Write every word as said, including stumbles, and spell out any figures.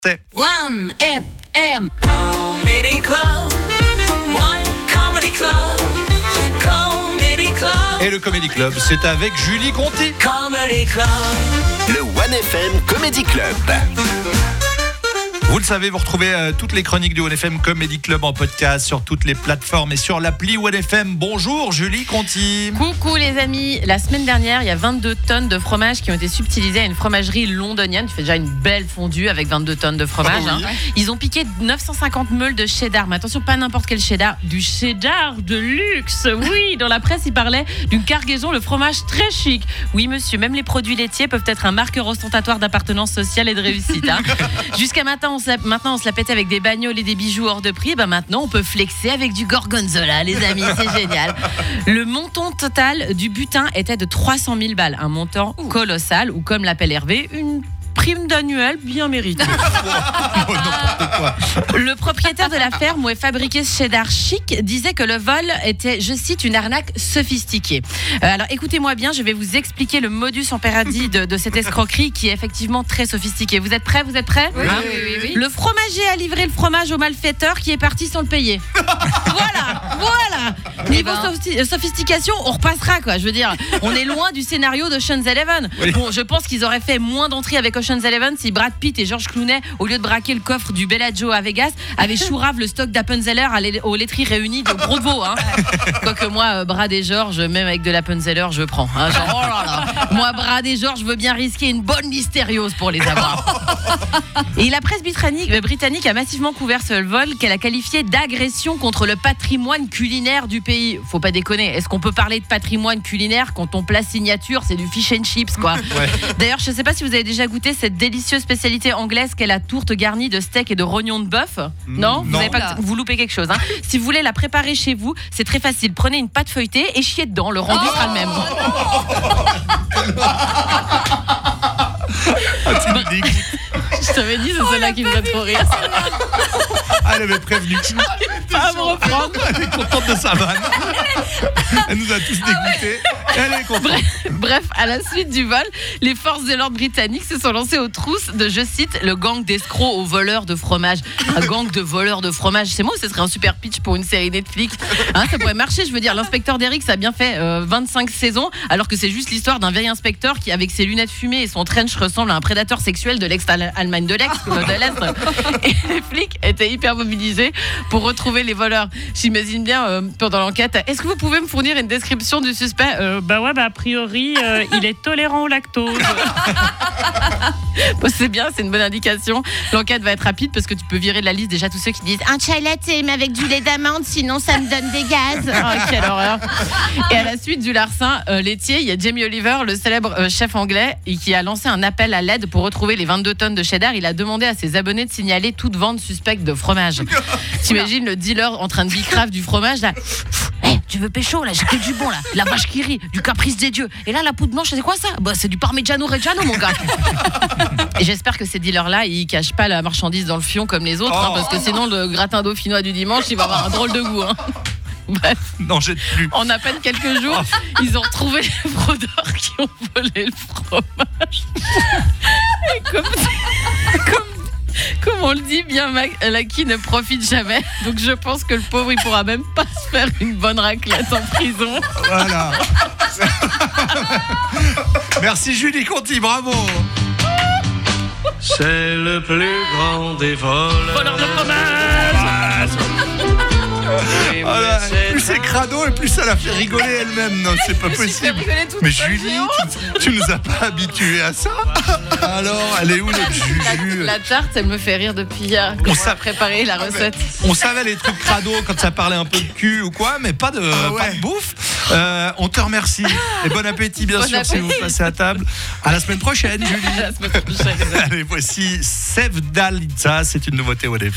C'est One F M Comedy Club. One Comedy Club. Comedy Club. Et le Comedy Club, c'est avec Julie Conti. Comedy Club. Le One F M Comedy Club. Vous le savez, vous retrouvez euh, toutes les chroniques du One F M Comedy Club en podcast sur toutes les plateformes et sur l'appli One F M. Bonjour Julie Conti. Coucou les amis, la semaine dernière il y a vingt-deux tonnes de fromage qui ont été subtilisés à une fromagerie londonienne qui fait déjà une belle fondue avec vingt-deux tonnes de fromage. Oh oui. hein. Ils ont piqué neuf cent cinquante meules de cheddar, mais attention, pas n'importe quel cheddar, du cheddar de luxe. Oui, dans la presse il parlait d'une cargaison, le fromage très chic. Oui monsieur, même les produits laitiers peuvent être un marqueur ostentatoire d'appartenance sociale et de réussite. Hein. Jusqu'à maintenant on, se la, maintenant on se la pétait avec des bagnoles et des bijoux hors de prix, ben maintenant on peut flexer avec du gorgonzola les amis, c'est génial. Le montant total du butin était de trois cent mille balles, un montant colossal, ou comme l'appelle Hervé, une prime d'annuel bien méritée. Oh, n'importe quoi. Le propriétaire de la ferme où est fabriqué ce cheddar chic disait que le vol était, je cite, une arnaque sophistiquée. Euh, alors écoutez-moi bien, je vais vous expliquer le modus operandi de, de cette escroquerie qui est effectivement très sophistiquée. Vous êtes prêts? Vous êtes prêts? Oui, oui, oui, oui. Le fromager a livré le fromage au malfaiteur qui est parti sans le payer. Voilà, voilà. Niveau ben. sophi- sophistication, on repassera quoi. Je veux dire, on est loin du scénario d'Ocean's Eleven. Oui. Bon, je pense qu'ils auraient fait moins d'entrées avec Ocean's Eleven si Brad Pitt et George Clooney, au lieu de braquer le coffre du Bellagio à Vegas, avaient chourave le stock d'Appenzeller à l'é- aux laiteries réunies de gros de veau. Hein. Quoique moi, euh, Brad et George, même avec de l'Appenzeller, je prends. Hein. Genre, oh là là. Moi, Brad et George, je veux bien risquer une bonne listériose pour les avoir. Et la presse britannique, euh, britannique a massivement couvert ce vol qu'elle a qualifié d'agression contre le patrimoine culinaire du pays. Faut pas déconner. Est-ce qu'on peut parler de patrimoine culinaire quand ton plat signature c'est du fish and chips quoi? Ouais. D'ailleurs, je sais pas si vous avez déjà goûté cette délicieuse spécialité anglaise qu'est la tourte garnie de steak et de rognons de bœuf. Non, vous non. avez pas, vous loupez quelque chose. Hein. Si vous voulez la préparer chez vous, c'est très facile. Prenez une pâte feuilletée et chiez dedans. Le rendu sera le même. Ah, tu me dégoûtes. Je t'avais dit, c'est celle-là qui me fait trop rire. Ah, elle avait prévenu. Pas à me reprendre. Elle est contente de sa vanne. Elle nous a tous dégoûtés. Elle est contente. Bref, à la suite du vol, les forces de l'ordre britanniques se sont lancées aux trousses de, je cite, le gang d'escrocs aux voleurs de fromage. Un gang de voleurs de fromage, c'est moi ou ce serait un super pitch pour une série Netflix? Hein, ça pourrait marcher, je veux dire, l'inspecteur d'Eric, ça a bien fait euh, vingt-cinq saisons, alors que c'est juste l'histoire d'un vieil inspecteur qui, avec ses lunettes fumées et son trench, ressemble à un prédateur sexuel de l'ex-Allemagne de l'Est, de l'Est. Et les flics étaient hyper mobilisés pour retrouver les voleurs. J'imagine bien, euh, pendant l'enquête, est-ce que vous pouvez me fournir une description du suspect? euh, Bah ouais, bah a priori, euh, il est tolérant au lactose. Bon, c'est bien, c'est une bonne indication. L'enquête va être rapide parce que tu peux virer de la liste déjà tous ceux qui disent un chai latte mais avec du lait d'amande, sinon ça me donne des gaz. Oh, quelle horreur. Et à la suite du larcin euh, laitier, il y a Jamie Oliver, le célèbre euh, chef anglais, et qui a lancé un appel à l'aide pour retrouver les vingt-deux tonnes de cheddar. Il a demandé à ses abonnés de signaler toute vente suspecte de fromage. T'imagines le dealer en train de bicrave du fromage là. Hey, tu veux pécho là, j'ai que du bon là, la vache qui rit, du caprice des dieux. Et là la poudre blanche, c'est quoi ça? Bah c'est du parmigiano reggiano mon gars. Et j'espère que ces dealers là, ils cachent pas la marchandise dans le fion comme les autres, hein, parce que sinon le gratin dauphinois du dimanche, il va avoir un drôle de goût. Hein. Bref, Non, jette plus. en à peine quelques jours, ils ont retrouvé les fraudeurs qui ont volé le fromage. Et comme, comme, comme on le dit, bien Lucky ne profite jamais. Donc je pense que le pauvre, il pourra même pas se faire une bonne raclette en prison. Voilà. Merci Julie Conti, bravo. C'est le plus grand des voleurs. Voleur de fromage. Oui, Ah là, mais plus c'est crado et plus ça la fait rigoler elle-même. Non, c'est pas possible. rigolé toute Mais seule, Julie, j'ai honte. tu, tu nous as pas habitués à ça. Alors, elle est où notre Juju? La, la tarte, elle me fait rire depuis hier. Quand On on s'a- a préparé la recette. On savait les trucs crado quand ça parlait un peu de cul ou quoi, mais pas de, pas de bouffe. Euh, on te remercie. Et bon appétit, bien Bon sûr, si appétit. vous passez à table. À la semaine prochaine, Julie. À la semaine prochaine. Allez, voici Sevdalitza, c'est une nouveauté au début.